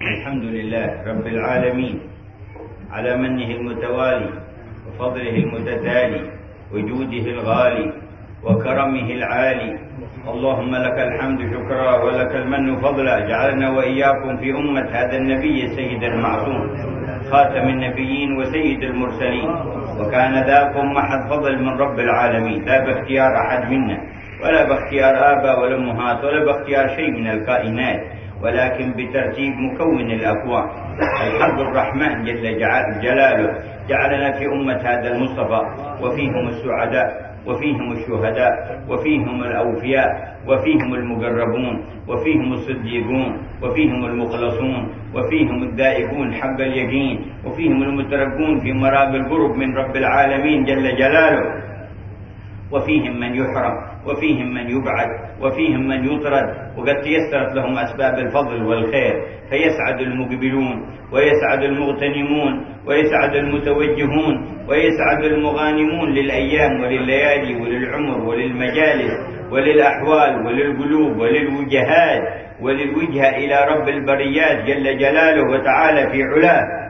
الحمد لله رب العالمين على منه المتوالي وفضله المتتالي وجوده الغالي وكرمه العالي. اللهم لك الحمد شكرا ولك المن فضلا. جعلنا وإياكم في أمة هذا النبي السيد المعصوم خاتم النبيين وسيد المرسلين، وكان ذاكم محض فضل من رب العالمين، لا باختيار أحد منا ولا باختيار آباء ولا أمهات ولا باختيار شيء من الكائنات، ولكن بترتيب مكون الأكوان. الحق الرحمن جل جلاله جعلنا في أمة هذا المصطفى، وفيهم السعداء وفيهم الشهداء وفيهم الأوفياء وفيهم المقربون وفيهم الصديقون وفيهم المخلصون وفيهم الدائبون حق اليقين وفيهم المترقون في مراب القرب من رب العالمين جل جلاله، وفيهم من يحرم وفيهم من يبعد وفيهم من يطرد، وقد تيسرت لهم أسباب الفضل والخير، فيسعد المقبلون ويسعد المغتنمون ويسعد المتوجهون ويسعد المغانمون للأيام ولليالي وللعمر وللمجالس وللأحوال وللقلوب وللوجهات وللوجهة إلى رب البريات جل جلاله وتعالى في علاه.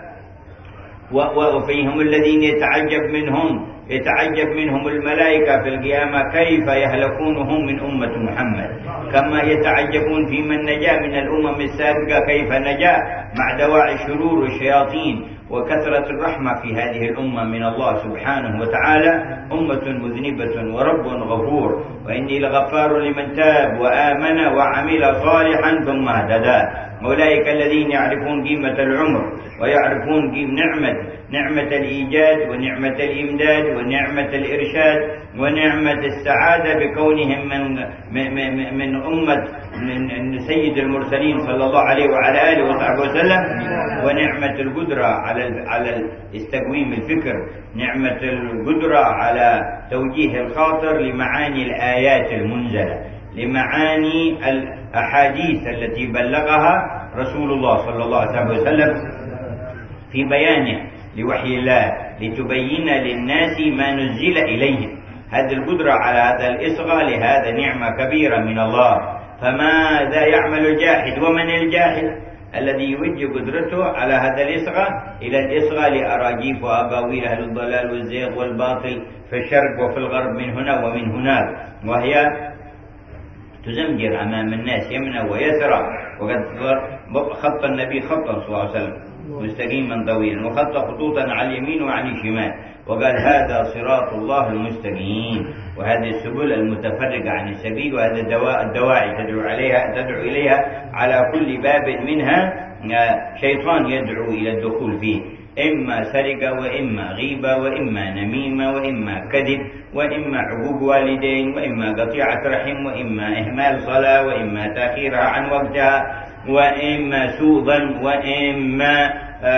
وفيهم الذين يتعجب منهم الملائكة في القيامة كيف يهلكون هم من أمة محمد، كما يتعجبون في من نجا من الأمم السابقة كيف نجا مع دواعي الشرور والشياطين وكثرة الرحمة في هذه الأمة من الله سبحانه وتعالى. أمة مذنبة ورب غفور، وإني لغفار لمن تاب وآمن وعمل صالحا ثم اهتدى. أولئك الذين يعرفون قيمة العمر ويعرفون نعمة الإيجاد ونعمة الإمداد ونعمة الإرشاد ونعمة السعادة بكونهم من أمة من سيد المرسلين صلى الله عليه وعلى آله وصحبه وسلم، ونعمة القدرة على استقويم الفكر، نعمة القدرة على توجيه الخاطر لمعاني الآيات المنزلة، لمعاني الأحاديث التي بلغها رسول الله صلى الله عليه وسلم في بيانه لوحي الله لتبين للناس ما نزل إليهم. هذه القدرة على هذا الإصغاء لهذا نعمة كبيرة من الله. فماذا يعمل الجاحد؟ ومن الجاحد الذي يوجه قدرته على هذا الإصغاء إلى الإصغاء لأراجيف وأباويل أهل الضلال والزيغ والباطل في الشرق وفي الغرب من هنا ومن هناك، وهي تزمجر أمام الناس يمنى ويسرى. وقد خط النبي خطا صلى الله عليه وسلم مستقيما طويلا، وخط خطوطا على اليمين وعن الشمال، وقال هذا صراط الله المستقيم، وهذه السبل المتفرقة عن السبيل، وهذا الدواعي تدعو إليها على كل باب منها شيطان يدعو إلى الدخول فيه، إما سرقة وإما غيبة وإما نميمة وإما كذب وإما عقوق والدين وإما قطيعة رحم وإما إهمال صلاة وإما تأخيرها عن وقتها وإما سوء ظن وإما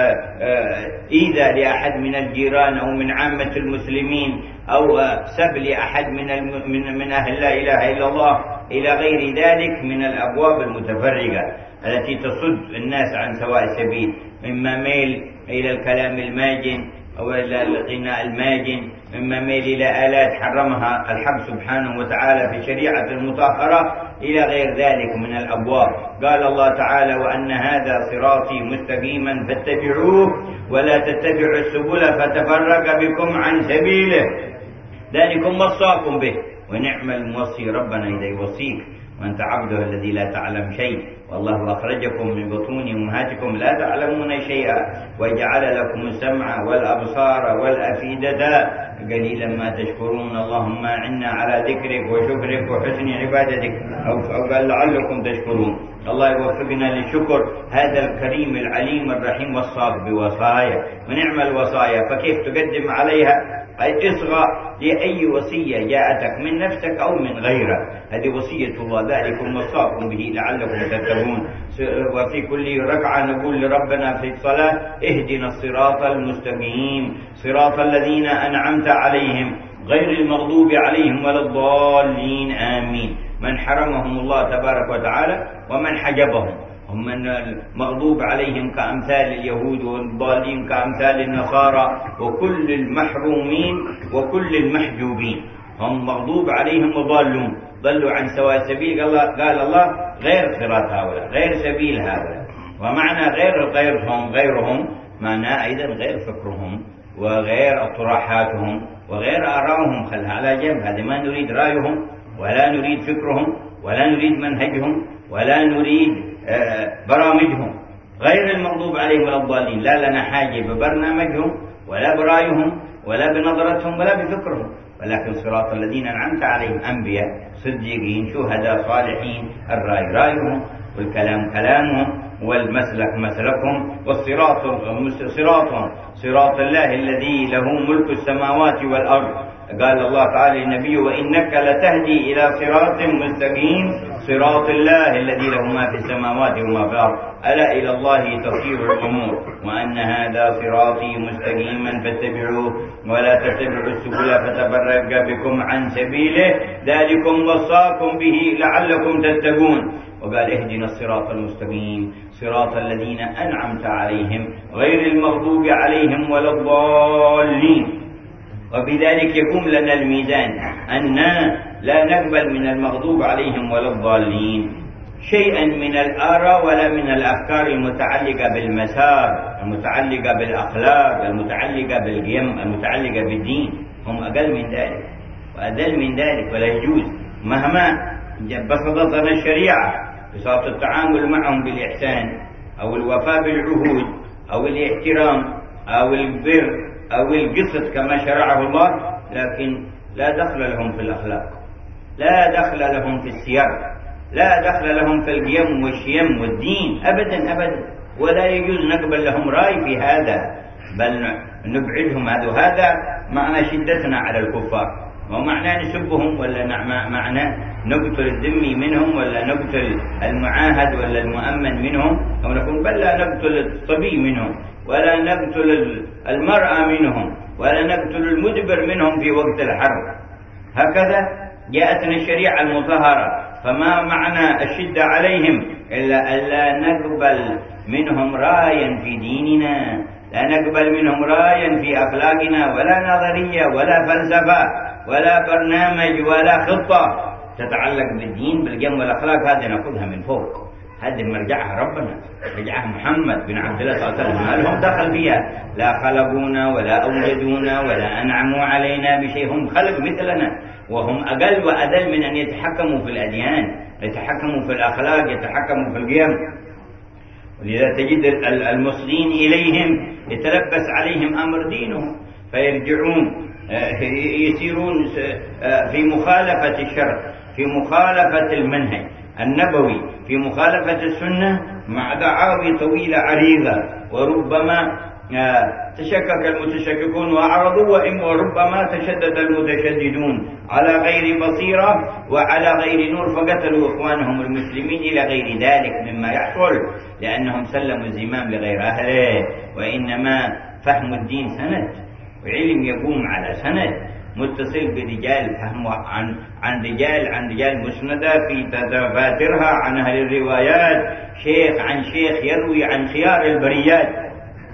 إيذاء لأحد من الجيران أو من عامة المسلمين أو سب لأحد من أهل لا إله إلا الله إلى غير ذلك من الأبواب المتفرقة التي تصد الناس عن سواء السبيل، إما ميل إلى الكلام الماجن أو إلى الغناء الماجن، إما ميل إلى آلات حرمها الحق سبحانه وتعالى في شريعة المطهرة إلى غير ذلك من الأبواب. قال الله تعالى وأن هذا صراطي مستقيما فاتبعوه ولا تتبعوا السبل فتفرق بكم عن سبيله ذلكم وصاكم به ونعم الموصي ربنا إذا يوصيك وأنت عبده الذي لا تعلم شيء، والله أخرجكم من بطون أمهاتكم لا تعلمون شيئا وجعل لكم السمع والأبصار والأفئدة قليلا ما تشكرون. اللهم أعنا على ذكرك وشكرك وحسن عبادتك، أو قال لعلكم تشكرون. الله يوفقنا للشكر. هذا الكريم العليم الرحيم وصاك بوصايا، ونعم الوصايا، فكيف تقدم عليها اصغى لأي وصية جاءتك من نفسك أو من غيرك؟ هذه وصية الله، ذلكم وصاكم به لعلكم تتقون. وفي كل ركعة نقول لربنا في الصلاة اهدنا الصراط المستقيم صراط الذين أنعمت عليهم غير المغضوب عليهم ولا الضالين آمين. من حرمهم الله تبارك وتعالى ومن حجبهم، هم من المغضوب عليهم كأمثال اليهود والضالين كأمثال النصارى وكل المحرومين وكل المحجوبين، هم مغضوب عليهم وضالون، ضلوا عن سواء السبيل. قال الله غير صراط هؤلاء، غير سبيل هؤلاء. ومعنى غيرهم معناه أيضا غير فكرهم وغير اطروحاتهم وغير آرائهم، خلها على جنب. هذا ما نريد رأيهم ولا نريد فكرهم ولا نريد منهجهم ولا نريد برامجهم. غير المغضوب عليهم ولا الضالين، لا لنا حاجة ببرنامجهم ولا برأيهم ولا بنظرتهم ولا بفكرهم، ولكن صراط الذين أنعمت عليهم أنبياء صديقين شهداء صالحين، الرأي رأيهم والكلام كلامهم والمسلك مسلكهم، والصراط صراط الله الذي له ملك السماوات والأرض. قال الله تعالى للنبي: وإنك لتهدي إلى صراط مستقيم صراط الله الذي له ما في السماوات وما في الأرض ألا إلى الله تصير الأمور وأن هذا صراطي مستقيما فاتبعوه ولا تتبعوا السبل فتفرق بكم عن سبيله ذلكم وصاكم به لعلكم تتقون. وقال: اهدنا الصراط المستقيم صراط الذين أنعمت عليهم غير المغضوب عليهم ولا الضالين. وبذلك يقوم لنا الميزان أننا لا نقبل من المغضوب عليهم ولا الضالين شيئا من الآراء ولا من الأفكار المتعلقة بالمسار، المتعلقة بالأخلاق، المتعلقة بالقيم، المتعلقة بالدين. هم أقل من ذلك وأذل من ذلك، ولا يجوز مهما بسطت لنا الشريعة بساط التعامل معهم بالإحسان أو الوفاء بالعهود أو الاحترام أو البر أو القسط كما شرعه الله، لكن لا دخل لهم في الأخلاق، لا دخل لهم في السير، لا دخل لهم في القيم والشيم والدين أبدا أبدا، ولا يجوز نقبل لهم رأي في هذا، بل نبعدهم. هذا معنى شدتنا على الكفار، ومعنى نسبهم ولا معنى نقتل الذمي منهم ولا نقتل المعاهد ولا المؤمن منهم، أو نقول بل لا نقتل الصبي منهم ولا نقتل المرأة منهم ولا نقتل المدبر منهم في وقت الحرب. هكذا جاءتنا الشريعة المطهرة، فما معنى الشدة عليهم إلا ألا نقبل منهم رايا في ديننا، لا نقبل منهم رايا في أخلاقنا ولا نظرية ولا فلسفة ولا برنامج ولا خطة تتعلق بالدين بالقيم والأخلاق. هذه نأخذها من فوق، هذه مرجعها ربنا، مرجعها محمد بن عبد الله صلى الله عليه وسلم، ما لهم دخل فيها، لا خلقونا ولا أوجدونا ولا أنعموا علينا بشيء، هم خلق مثلنا وهم أقل وأذل من أن يتحكموا في الأديان، يتحكموا في الأخلاق، يتحكموا في القيم. ولذا تجد المصغين إليهم يتلبس عليهم أمر دينهم فيرجعون يسيرون في مخالفة الشرع، في مخالفة المنهج النبوي، في مخالفة السنة، مع دعاوي طويلة عريضة، وربما تشكك المتشككون وأعرضوا، وربما تشدد المتشددون على غير بصيرة وعلى غير نور فقتلوا إخوانهم المسلمين إلى غير ذلك مما يحصل، لأنهم سلموا الزمام لغير أهله. وإنما فهم الدين سند، وعلم يقوم على سند متصل برجال، فهم عن رجال مسندة في تفاترها عن أهل الروايات، شيخ عن شيخ يروي عن خيار البريات.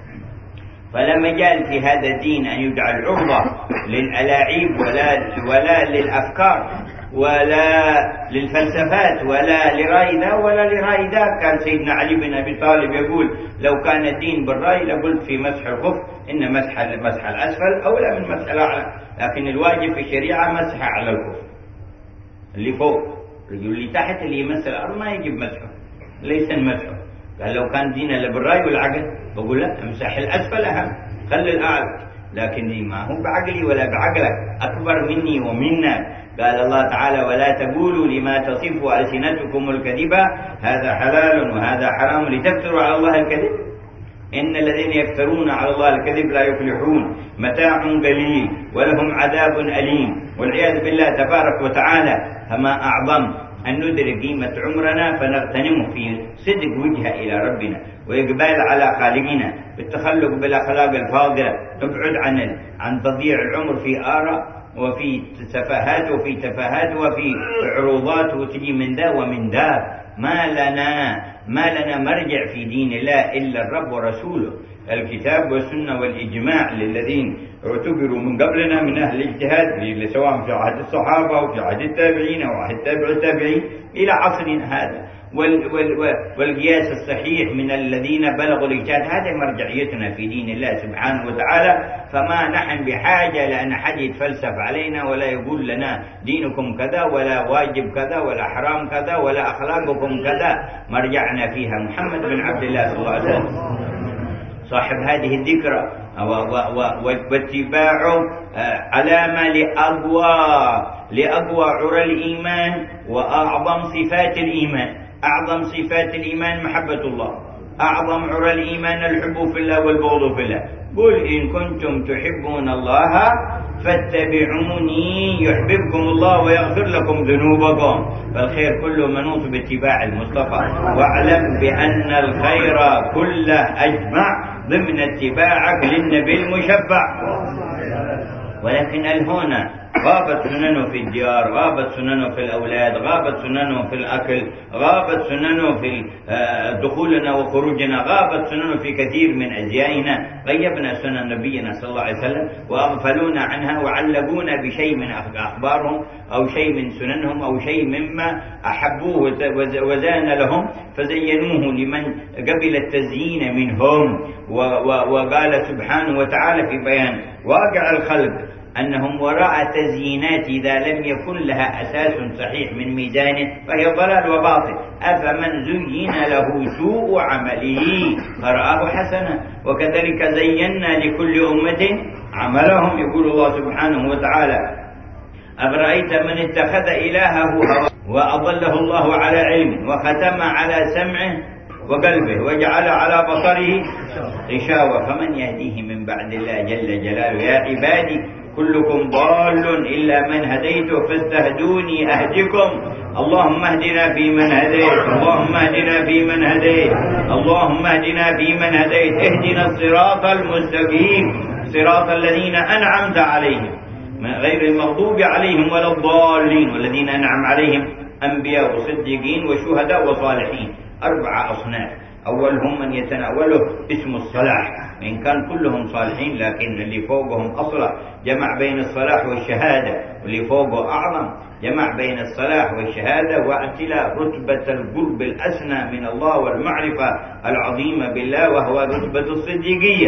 فلا مجال في هذا الدين أن يجعل عرضة للألاعيب ولا للأفكار ولا للفلسفات ولا لرأي ذا ولا لرأي ذا. كان سيدنا علي بن أبي طالب يقول: لو كان الدين بالرأي لقلت في مسح الخف إن مسح الأسفل أولى من مسح الأعلى، لكن الواجب في الشريعة مسح على الخف اللي فوق، اللي تحت اللي يمس الأرض ما يجب مسحه، ليس مسحه. قال: لو كان ديننا بالرأي والعقل بقول لا، امسح الأسفل أهم، خلي الأعلى، لكن ما هو بعقلي ولا بعقلك، أكبر مني ومنا. قال الله تعالى: ولا تقولوا لما تصف ألسنتكم الكذب هذا حلال وهذا حرام لتفتروا على الله الكذب إن الذين يفترون على الله الكذب لا يفلحون، متاع قليل ولهم عذاب أليم، والعياذ بالله تبارك وتعالى. فما أعظم أن ندرك قيمة عمرنا فنغتنمه في صدق وجهه إلى ربنا وإقبال على خالقنا بالتخلق بالأخلاق الفاضلة، نبعد عن تضييع العمر في آراء وفي سفاهات وفي تفاهات وفي عروضات وتجي من ذا ومن ذا. ما لنا مرجع في دين الله إلا الرب ورسوله، الكتاب والسنة والإجماع للذين اعتبروا من قبلنا من أهل الاجتهاد، سواء في عهد الصحابة أو في عهد التابعين أو عهد تابع التابعين إلى عصرنا هذا. والقياس الصحيح من الذين بلغوا الاجتهاد. هذه مرجعيتنا في دين الله سبحانه وتعالى. فما نحن بحاجة لأن أحد يتفلسف علينا ولا يقول لنا دينكم كذا ولا واجب كذا ولا حرام كذا ولا أخلاقكم كذا. مرجعنا فيها محمد بن عبد الله صلى الله عليه وسلم صاحب هذه الذكرى، واتباعه علامة لأقوى عرى الإيمان وأعظم صفات الإيمان. أعظم صفات الإيمان محبة الله، أعظم عرى الإيمان الحب في الله والبغض في الله. قل إن كنتم تحبون الله فاتبعوني يحببكم الله ويغفر لكم ذنوبكم. فالخير كله منوط باتباع المصطفى، واعلم بأن الخير كله أجمع ضمن اتباعك للنبي المشفع. ولكن الهنا غابت سننه في الديار، غابت سننه في الأولاد، غابت سننه في الأكل، غابت سننه في دخولنا وخروجنا، غابت سننه في كثير من أزيائنا. غيبنا سنن نبينا صلى الله عليه وسلم وأغفلونا عنها وعلقونا بشيء من أخبارهم أو شيء من سننهم أو شيء مما أحبوه وزان لهم فزينوه لمن قبل التزيين منهم. وقال سبحانه وتعالى في بيان واقع الخلق أنهم وراء تزيينات إذا لم يكن لها أساس صحيح من ميزانه فهي ضلال وباطل. أفمن زين له سوء عمله فرآه حسنا وكذلك زينا لكل أمة عملهم. يقول الله سبحانه وتعالى أفرأيت من اتخذ إلهه هواه وأضله الله على علم وختم على سمعه وقلبه وجعل على بصره غشاوة فمن يهديه من بعد الله جل جلاله. يا عبادي كلكم ضال إلا من هديته فاستهدوني أهدكم. اللهم اهدنا فيمن هديت، اللهم اهدنا فيمن هديت، اللهم اهدنا فيمن هديت. اهدنا الصراط المستقيم صراط الذين أنعمت عليهم غير المغضوب عليهم ولا الضالين. والذين أنعم عليهم أنبياء وصديقين وشهداء وصالحين. 4 أصناف. أولهم من يتناوله اسم الصلاح، وإن كان كلهم صالحين لكن اللي فوقهم أصلح، جمع بين الصلاح والشهادة، واللي فوقه أعظم جمع بين الصلاح والشهادة واعتلاء رتبة القرب الأسنى من الله والمعرفة العظيمة بالله وهو رتبة الصديقية.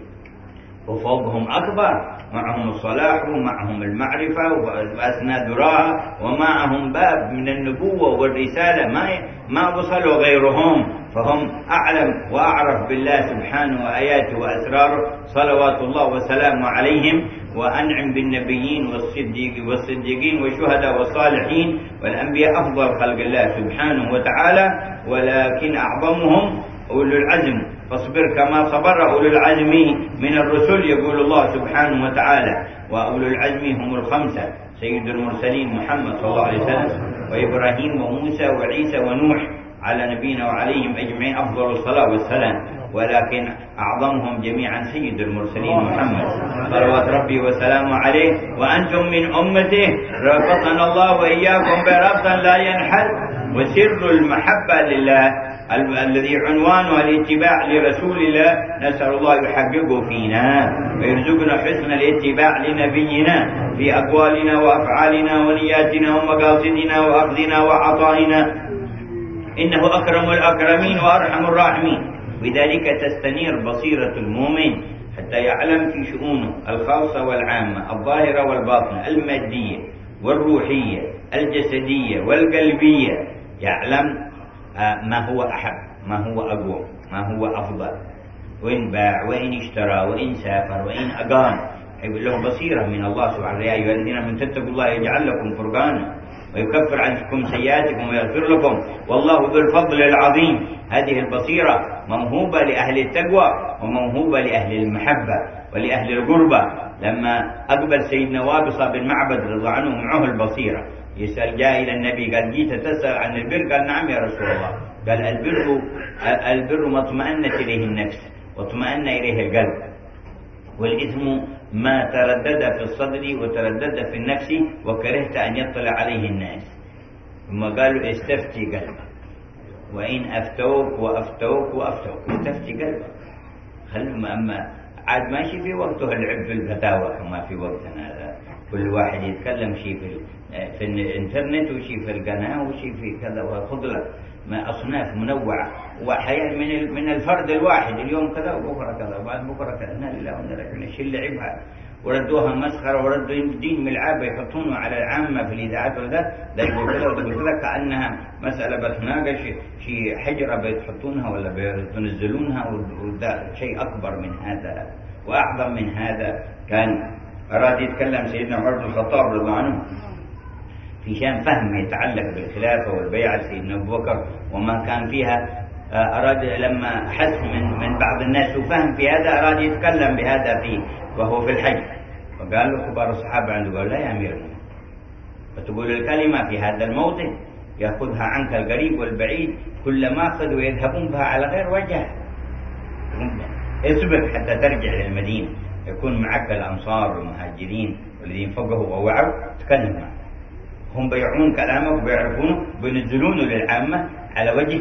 وفوقهم أكبر معهم الصلاح ومعهم المعرفة وأسنى ذراها ومعهم باب من النبوة والرسالة ما وصلوا غيرهم، فهم أعلم وأعرف بالله سبحانه وآياته وأسراره صلوات الله وسلامه عليهم. وأنعم بالنبيين والصديقين والشهداء والصالحين والأنبياء أفضل خلق الله سبحانه وتعالى. ولكن أعظمهم أولو العزم، فاصبر كما صبر أولو العزم من الرسل. يقول الله سبحانه وتعالى وأولو العزم هم الخمسة: سيد المرسلين محمد صلى الله عليه وسلم وإبراهيم وموسى وعيسى ونوح على نبينا وعليهم أجمعين أفضل الصلاة والسلام. ولكن أعظمهم جميعا سيد المرسلين محمد صلوات ربي وسلامه عليه. وأنتم من أمته ربطنا الله وإياكم بربطا لا ينحل. وسر المحبة لله الذي عنوانه الاتباع لرسول الله نسأل الله يحققه فينا ويرزقنا حسن الاتباع لنبينا في أقوالنا وأفعالنا ونياتنا ومقاصدنا وأخذنا وعطائنا، إنه أكرم الأكرمين وأرحم الراحمين. بذلك تستنير بصيرة المؤمن حتى يعلم في شؤونه الخاصة والعامة، الظاهرة والباطنة، المادية والروحية، الجسدية والقلبية، يعلم ما هو أحب، ما هو أقوى، ما هو أفضل، وإن باع وإن اشترى وإن سافر وإن أقام. يقول له بصيرة من الله سبحانه: يا أيها الذين آمنوا تتقوا الله يجعل لكم فرقانا ويكفر عنكم سيئاتكم ويغفر لكم والله ذو الفضل العظيم. هذه البصيرة موهوبة لأهل التقوى وموهوبة لأهل المحبة ولأهل القربة. لما أقبل سيدنا وابصة بن معبد رضي الله عنه معه البصيرة يسأل، جاء إلى النبي قال: جيت تسأل عن البر؟ قال: نعم يا رسول الله. قال: البر ما اطمأنت إليه النفس واطمأن إليه القلب، والإثم ما تردد في الصدر وتردد في النفس وكرهت أن يطلع عليه الناس. ثم قالوا: استفتي قلبك، وإن أفتوك وأفتوك وأفتوك استفتي قلبك. خلهم أما عاد ماشي في وقته العب في الفتاوى كما في وقتنا هذا، كل واحد يتكلم شيء في الانترنت وشيء في القناة وشيء في كذا وخذ لك. أصناف منوعة، وأحيانا من الفرد الواحد، اليوم كذا وبكرة كذا وبعد بكرة كذا. إنا لله وإنا إليه راجعون. إيش اللي لعبها وردوها مسخرة وردوا الدين ملعبة يحطونه على العامة في الإذاعات وذا، ده يقول كذا وده يقول كذا، كأنها مسألة بتناقش شيء حجرة بيتحطونها ولا بينزلونها، وده شيء أكبر من هذا وأعظم من هذا. كان أراد يتكلم سيدنا عمر بن الخطاب رضي الله عنه في شان فهم يتعلق بالخلافة والبيعة سيدنا أبو بكر وما كان فيها. أراد لما حس من بعض الناس وفهم في هذا أراد يتكلم بهذا فيه وهو في الحج، فقال له كبار الصحابة عنده، قال لا يا أمير المؤمنين، فتقول الكلمة في هذا الموطن يأخذها عنك القريب والبعيد كل ما أخذوا يذهبون بها على غير وجه. اصبر حتى ترجع للمدينة، يكون معك الأنصار والمهاجرين والذين فقهوا ووعوا، تكلم معهم، هم بيعون كلامك وبيعرفونه بينزلونه للعامة على وجه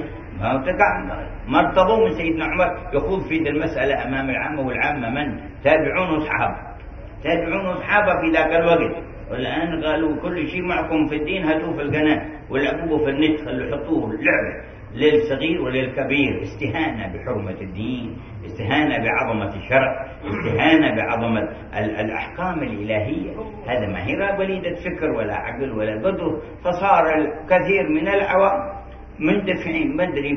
ما ارتضوا من سيدنا عمر يخوض في المسألة أمام العامة، والعامة من؟ تابعون وصحابة، تابعون وصحابة في ذاك الوقت. والآن قالوا كل شيء معكم في الدين هاتوه في القناة ولعبوه في النت، خلوا يحطوه لعبة للصغير وللكبير، استهانة بحرمة الدين، استهانة بعظمة الشرع، استهانة بعظمة الأحكام الإلهية. هذا ما هي وليدة فكر ولا عقل ولا قدر. فصار الكثير من العوام مندفعين مدري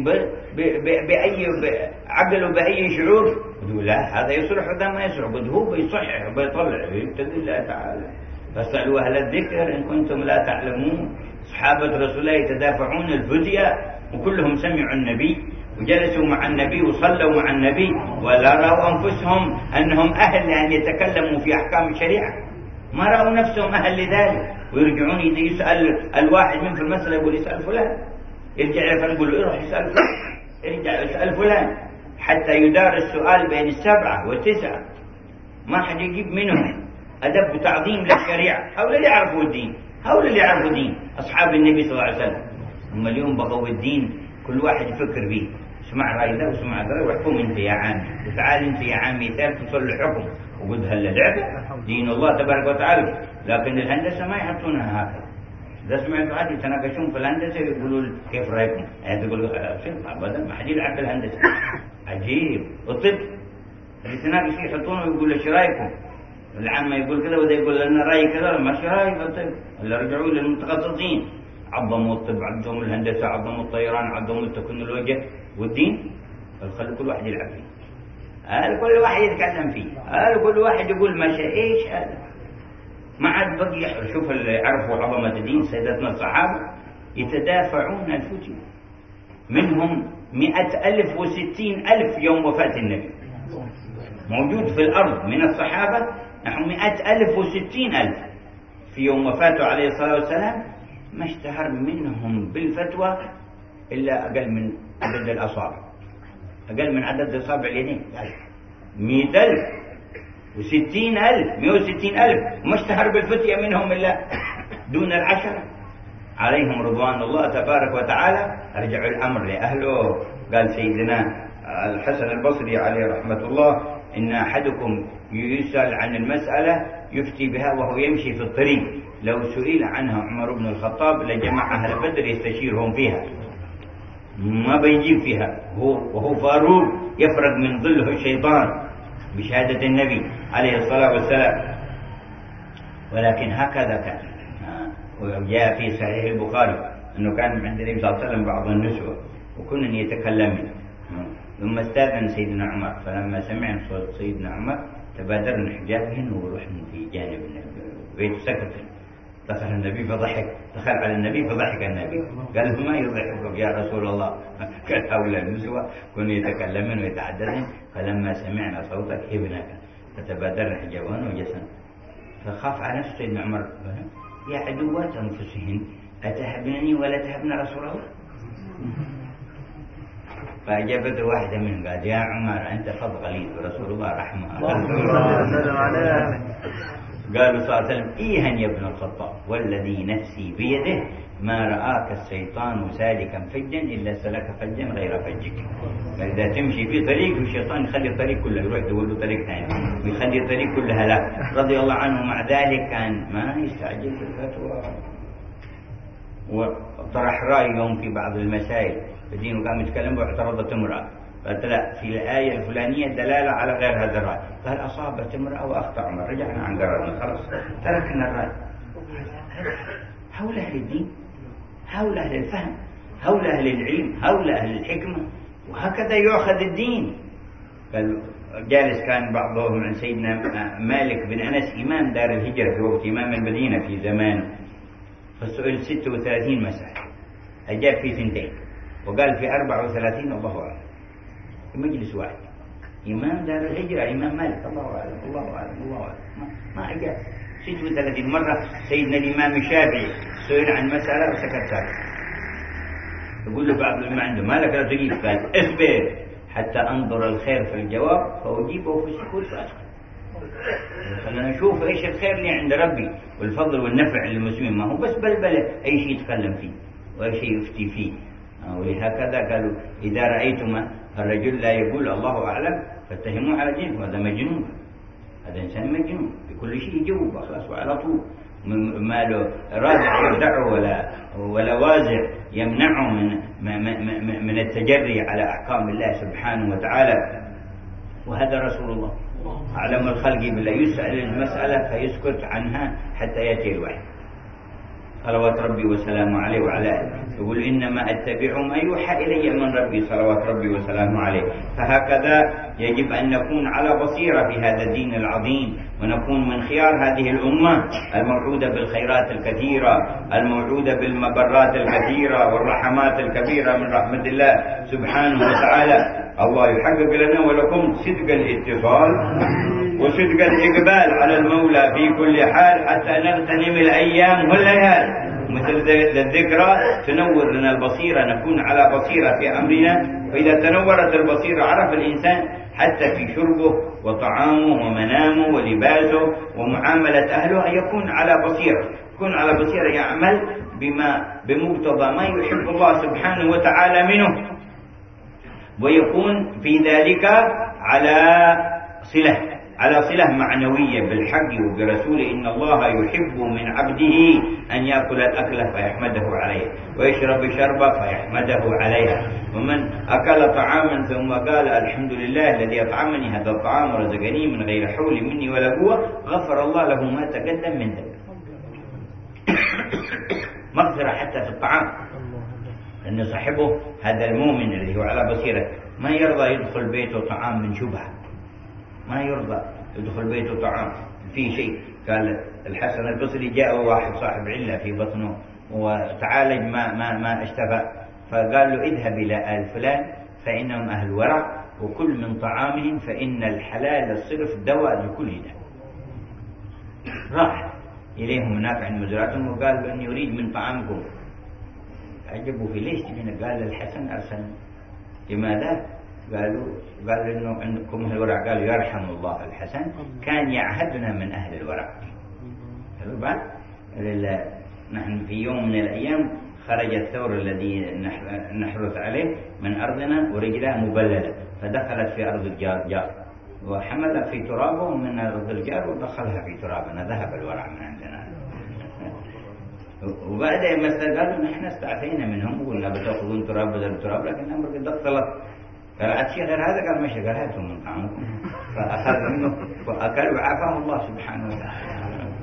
بأي عقل وبأي شعور، يقول لا هذا يصلح وهذا ما يصلح، قد هو بيصحح وبيطلع يبتدي الله تعالى. فاسألوا أهل الذكر إن كنتم لا تعلمون. صحابة رسول الله يتدافعون الفدية وكلهم سمعوا النبي وجلسوا مع النبي وصلوا مع النبي، ولا رأوا أنفسهم أنهم أهل أن يتكلموا في أحكام الشريعة، ما رأوا نفسهم أهل لذلك. ويرجعون إذا يسأل الواحد من في المسألة يقول يسأل فلان، يرجع له يقول له يروح يسأل فلان، يرجع يسأل فلان، حتى يدار السؤال بين 7 و9 ما حد يجيب منهم. أدب وتعظيم للشريعة. هؤلاء اللي يعرفوا الدين، هؤلاء اللي يعرفوا الدين أصحاب النبي صلى الله عليه وسلم. هم اليوم بقوا الدين كل واحد يفكر به، اسمع رأي ذا واسمع ذا واحكم انت يا عامي، وتعال انت يا عامي ثالث تصل الحكم، وقد هلا لعبة دين الله تبارك وتعالى. لكن الهندسة ما يحطونها هكذا. إذا سمعت واحد يتناقشون في الهندسة يقولوا كيف رأيكم؟ تقول أبدا ما حد يلعب في الهندسة. عجيب. الطب اللي يتناقش يحطونه ويقول ايش رأيكم؟ العامة يقول كذا وده يقول لنا رأي كذا، ما شي رأي في الطب. اللي رجعوا للمتخصصين عظموا الطب، عظموا الهندسة، عظموا الطيران، عظموا التكنولوجيا والدين. خلوا كل واحد يلعب فيه، كل واحد يتكلم فيه، كل واحد يقول ما شاء. ايش هذا؟ ما عاد بقي. شوف اللي يعرفوا عظمة الدين سيدتنا الصحابة يتدافعون الفتية، منهم 100,000 و60,000 يوم وفاة النبي موجود في الأرض من الصحابة، نحن 100,000 و60,000 في يوم وفاته عليه الصلاة والسلام. ما اشتهر منهم بالفتوى إلا أقل من عدد الأصابع، أقل من عدد أصابع اليدين. 100,000 و60,000 160,000 ما اشتهر بالفتية منهم إلا دون 10 عليهم رضوان الله تبارك وتعالى. رجعوا الأمر لأهله. قال سيدنا الحسن البصري عليه رحمة الله إن أحدكم يسأل عن المسألة يفتي بها وهو يمشي في الطريق، لو سئل عنها عمر بن الخطاب لجمع أهل بدر يستشيرهم فيها، ما بيجيب فيها وهو فاروق يفرق من ظله الشيطان بشهادة النبي عليه الصلاة والسلام. ولكن هكذا كان. وجاء في صحيح البخاري أنه كان عند النبي صلى الله عليه وسلم بعض النسوة وكنا يتكلمن، ثم استاذن سيدنا عمر، فلما سمعنا صوت سيدنا عمر تبادرنا حجابهن ورحنا في جانب البيت سكت. دخل النبي فضحك، دخل على النبي فضحك النبي، قال ما يضحكك يا رسول الله؟ قال هؤلاء النسوة كنا يتكلمن ويتحدثن، فلما سمعنا صوتك ابنك فتبادرنا حجابهن وجسن. فخاف على نفسه سيدنا عمر، يا عدوات أنفسهن أتهبنني ولا تهبن رسول الله؟ فأجابته واحدة منهم قال يا عمر أنت فض غليظ ورسول الله رحمه. قالوا صلى الله عليه وسلم إيها يا ابن الخطاب والذي نفسي بيده ما رآك الشيطان سالكا فجا إلا سلك فجا غير فجك. فإذا تمشي في طريق الشيطان يخلي الطريق كله يروح يدور له طريق ثاني ويخلي الطريق كلها لا. رضي الله عنه مع ذلك كان ما يستعجل في الفتوى، وطرح رأيهم في بعض المسائل في الدين، وقام يتكلم واعترضت امرأة، قالت لا في الآية الفلانية دلالة على غير هذا الرأي، قال أصابت امرأة وأخطأ عمر، رجعنا عن قرارنا خلاص تركنا الرأي. هؤلاء أهل الدين، هؤلاء أهل الفهم، هؤلاء أهل العلم، هؤلاء أهل الحكمة، وهكذا يؤخذ الدين. جالس كان بعضهم عن سيدنا مالك بن أنس إمام دار الهجرة في وقت إمام المدينة في زمان، فسئل 36 مسألة، أجاب في 2 وقال في 34 الله أعلم، في مجلس واحد. إمام دار الهجرة إمام مالك، الله أعلم الله أعلم الله أعلم، ما أجاب. 36 مرة سيدنا الإمام الشافعي سئل عن مسألة وسكت ساكت. يقول له بعض ما عنده مالك لا تجيب، قال اصبر حتى أنظر الخير في الجواب فأجيبه في السكوت فأسكت. خلينا نشوف إيش الخير اللي عند ربي والفضل والنفع للمسلمين، ما هو بس بلبلة أي شيء يتكلم فيه وأي شيء يفتي فيه. ولهكذا قالوا إذا رأيتم الرجل لا يقول الله أعلم فاتهموه على دينه، هذا مجنون، هذا إنسان مجنون بكل شيء يجاوب خلاص وعلى طول، ما له رادع يردعه ولا وازع يمنعه من التجري على أحكام الله سبحانه وتعالى. وهذا رسول الله أعلم الخلق بالله، يسأل المسألة فيسكت عنها حتى يأتي الوحي، صلوات ربي وسلامه عليه وعلى آله. يقول إنما أتبع ما يوحى إلي من ربي، صلوات ربي وسلامه عليه. فهكذا يجب أن نكون على بصيرة في هذا الدين العظيم، ونكون من خيار هذه الأمة الموعودة بالخيرات الكثيرة، الموعودة بالمبرات الكثيرة والرحمات الكبيرة من رحمة الله سبحانه وتعالى. الله يحقق لنا ولكم صدق الاتصال وصدق الإقبال على المولى في كل حال، حتى نغتنم الأيام والليالي. مثل الذكرى تنور لنا البصيرة، نكون على بصيرة في أمرنا، فإذا تنورت البصيرة عرف الإنسان حتى في شربه وطعامه ومنامه ولباسه ومعاملة أهله أن يكون على بصيرة، يكون على بصيرة، يعمل بمقتضى ما يحب الله سبحانه وتعالى منه، ويكون في ذلك على صلة معنوية بالحق وبرسوله. إن الله يحب من عبده أن يأكل الأكلة فيحمده عليه، ويشرب شربة فيحمده عليها. ومن أكل طعاما ثم قال الحمد لله الذي أطعمني هذا الطعام ورزقني من غير حول مني ولا قوة، غفر الله له ما تقدم من ذنبه. مغفرة حتى في الطعام، أن صاحبه هذا المؤمن الذي هو على بصيرة ما يرضى يدخل بيته طعام من شبهة، ما يرضى يدخل بيته طعام فيه شيء. قال الحسن البصري جاء واحد صاحب علة في بطنه وتعالج ما اشتفى، فقال له اذهب إلى آل فلان فإنهم أهل ورع، وكل من طعامهم فإن الحلال الصرف دواء لكل داء. راح إليهم هناك عند مزرعتهم وقال له إني أريد من طعامكم. عجبوا في ليش تجينا؟ قال الحسن أرسلنا. لماذا؟ قالوا إنه عندكم أهل الورع. قالوا يرحم الله الحسن كان يعهدنا من أهل الورع. نحن في يوم من الأيام خرج الثور الذي نحرث عليه من أرضنا ورجلها مبللة، فدخلت في أرض الجار وحملت في ترابه من أرض الجار ودخلها في ترابنا، ذهب الورع من عندنا. وبعد ما قالوا نحن استعفينا منهم وقلنا بتأخذون تراب بدل تراب، لكن أمر قد اختلط. قال عاد شيء غير هذا؟ قال ماشي، قال هاتوا من طعامكم، فأخذ منه وأكل وعافاه الله سبحانه وتعالى.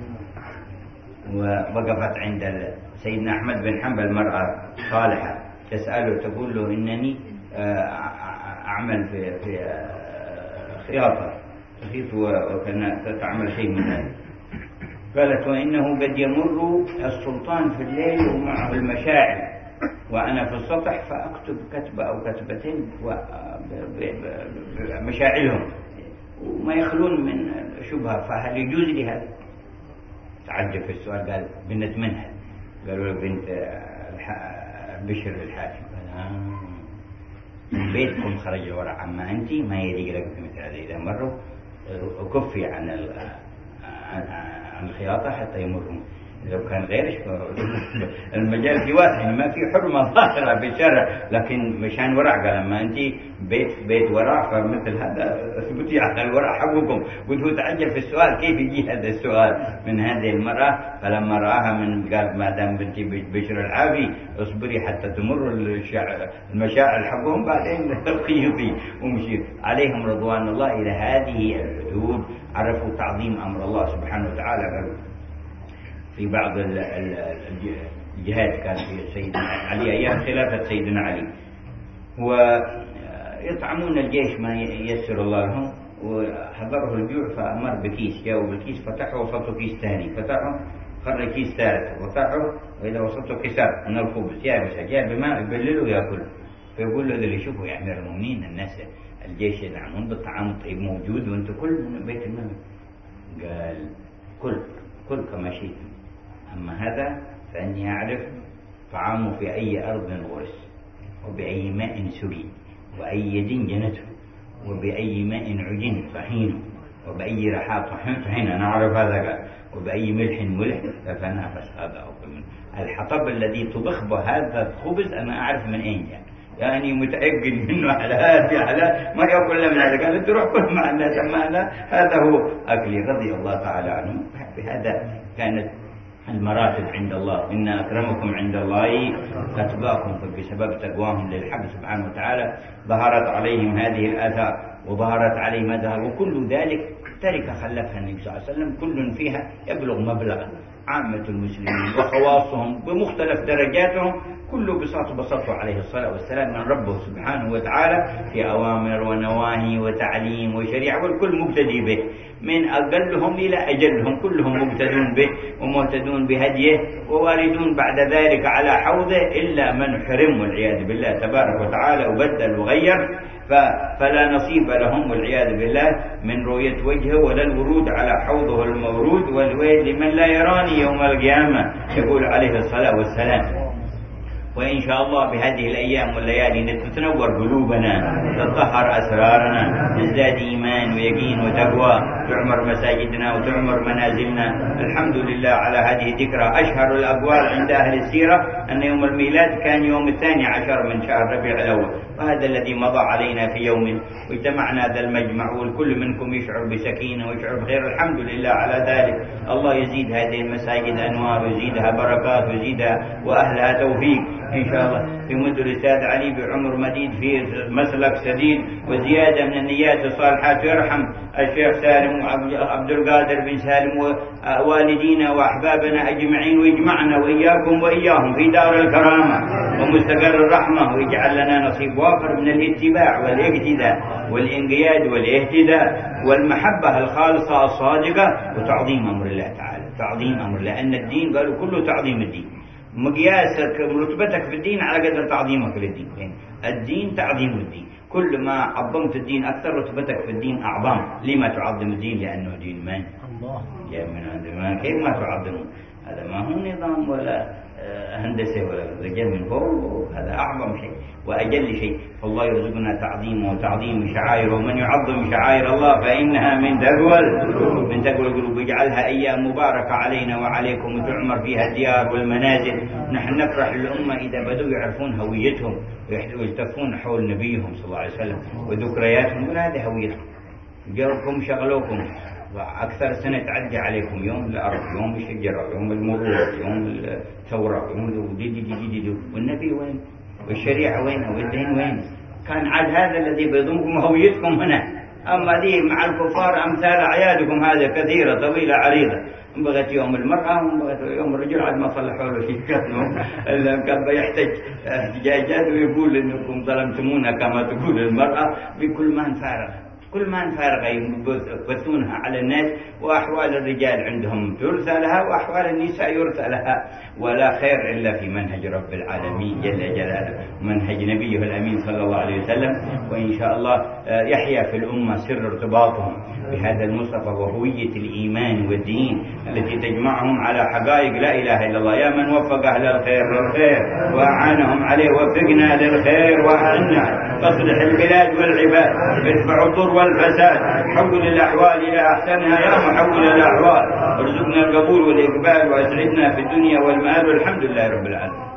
ووقفت عند سيدنا أحمد بن حنبل مرأة صالحة تسأله تقول له إنني أعمل في خياطة تخيط وكان تعمل شيء من هذا. قالت وإنه قد يمر السلطان في الليل ومعه المشاعر وأنا في السطح فأكتب كتبة أو كتبتين بمشاعرهم وما يخلون من شبهة، فهل يجوز لي هذا؟ تعجب في السؤال. قال بنت منها؟ قالوا له بنت بشر الحاكم. قال من بيتكم خرج ورع عما أنت ما يليق لك مثل هذا، إذا مروا كفي عن الخياطة حتى يمرون. لو كان غير المجال في واسع، ما في حرمة ظاهرة بالشرع، لكن مشان ورع. قال لما أنت بيت ورع، فمثل هذا اثبتي على الورع حقكم. وهو تعجب في السؤال، كيف يجي هذا السؤال من هذه المرأة؟ فلما رآها من قال ما دام بنتي بشر العافي اصبري حتى تمر المشاعر حقهم، بعدين خيطي ومشي. عليهم رضوان الله إلى هذه الحدود عرفوا تعظيم أمر الله سبحانه وتعالى. في بعض الجهات كان في سيدنا علي أيام خلافة سيدنا علي، ويطعمون الجيش ما ييسر الله لهم، وحضره الجوع فأمر بكيس، جاءوا بالكيس فتحوا وسطوا كيس ثاني، فتحوا خرج كيس ثالث وفتحوا، وإذا وسطوا كسر من الخبز يابس جاء بماء يبلله ويأكل. فيقول له اللي يشوفوا يا أمير المؤمنين الناس الجيش يدعمون بالطعام الطيب موجود وأنت كل من بيت المال. قال كل كما شئت، أما هذا فإني أعرف طعامه في أي أرض غرس، وبأي ماء سقي، وأي يد جنته، وبأي ماء عجن طحينه، وبأي رحاء طحين أنا أعرف هذا. قال وبأي ملح ملح فنافس هذا أو من الحطب الذي طبخ بهذا الخبز أنا أعرف من أين جاء، يعني متأكد منه على ما يأكل من هذا. قال تروح كل مع الناس، أما هذا هو أكلي. رضي الله تعالى عنهم. بهذا كانت المراتب عند الله. إن أكرمكم عند الله أتقاكم، فبسبب تقواهم للحق سبحانه وتعالى ظهرت عليهم هذه الآثار، وظهرت عليهم هذا، وكل ذلك تركة خلفها النبي صلى الله عليه وسلم، كل فيها يبلغ مبلغا. عامة المسلمين وخواصهم بمختلف درجاتهم كله بسطوا عليه الصلاة والسلام من ربه سبحانه وتعالى في أوامر ونواهي وتعليم وشريعة، والكل مبتدي به من أقلهم إلى أجلهم، كلهم مبتدون به ومهتدون بهديه وواردون بعد ذلك على حوضه، إلا من حرم والعياذ بالله تبارك وتعالى وبدل وغير، فلا نصيب لهم والعياذ بالله من رؤية وجهه ولا الورود على حوضه المورود. والويل لمن لا يراني يوم القيامة، يقول عليه الصلاة والسلام. وإن شاء الله بهذه الأيام والليالي تتنور قلوبنا، تطهر أسرارنا، نزداد إيمان ويقين وتقوى، تعمر مساجدنا وتعمر منازلنا. الحمد لله على هذه الذكرى. أشهر الأقوال عند أهل السيرة أن يوم الميلاد كان يوم 12 من شهر ربيع الأول، وهذا الذي مضى علينا في يوم، واجتمعنا ذا المجمع، والكل منكم يشعر بسكينة ويشعر بخير. الحمد لله على ذلك. الله يزيد هذه المساجد أنوار، ويزيدها بركات، ويزيدها وأهلها توفيق إن شاء الله. في مد الأستاذ علي بعمر مديد في مسلك سديد وزيادة من النيات الصالحات، ويرحم الشيخ سالم وعبد القادر بن سالم ووالدينا وأحبابنا أجمعين، ويجمعنا وإياكم وإياهم في دار الكرامة ومستقر الرحمة، ويجعل لنا نصيب وافر من الاتباع والاقتداء والانقياد والاهتداء والمحبة الخالصة الصادقة وتعظيم أمر الله تعالى. تعظيم أمر الله، لأن الدين قالوا كله تعظيم الدين. مقياسك رتبتك في الدين على قدر تعظيمك للدين. الدين تعظيم الدين، كل ما عظمت الدين أكثر رتبتك في الدين أعظم. لما تعظم الدين؟ لأنه دين من؟ الله. جاء من عند من. كيف ما تعظمون؟ هذا ما هو نظام ولا هندسة ولا رجال من فوق، هذا أعظم شيء وأجل شيء. فالله يرزقنا تعظيمه وتعظيم شعائره، ومن يعظم شعائر الله فإنها من تقوى القلوب. يجعلها أيام مباركة علينا وعليكم، وتعمر فيها الديار والمنازل. نحن نفرح للأمة إذا بدوا يعرفون هويتهم ويلتفون حول نبيهم صلى الله عليه وسلم وذكرياتهم، وهذه هويتهم. جاءكم شغلوكم وأكثر سنة تعدي عليكم، يوم الأرض، يوم الشجرة، يوم المرور، يوم الثورة، يوم دي والنبي وين؟ والشريعة وين؟ والدين وين؟ كان عاد هذا الذي بيضمكم هويتكم هنا. أما دي مع الكفار أمثال أعيادكم هذه كثيرة طويلة عريضة. بغت يوم المرأة وبغت يوم الرجل، عاد ما صلحوا له شيء. كان بيحتاج احتجاجات ويقول إنكم ظلمتمونا كما تقول المرأة. بكل ما نفارغ، كل ما نفارغ يبثونها على الناس، وأحوال الرجال عندهم ترثى لها وأحوال النساء يرثى لها، ولا خير إلا في منهج رب العالمين جل جلاله ومنهج نبيه الأمين صلى الله عليه وسلم. وإن شاء الله يحيا في الأمة سر ارتباطهم بهذا المصطفى وهوية الإيمان والدين التي تجمعهم على حقائق لا إله إلا الله. يا من وفق أهل الخير للخير وأعانهم عليه، وفقنا للخير وأعنا، تصلح البلاد والعباد، ادفع الضر والفساد، حول الأحوال إلى أحسنها يا محول الأحوال، ارزقنا القبول والإقبال وأسعدنا في الدنيا والمآل، والحمد لله رب العالمين.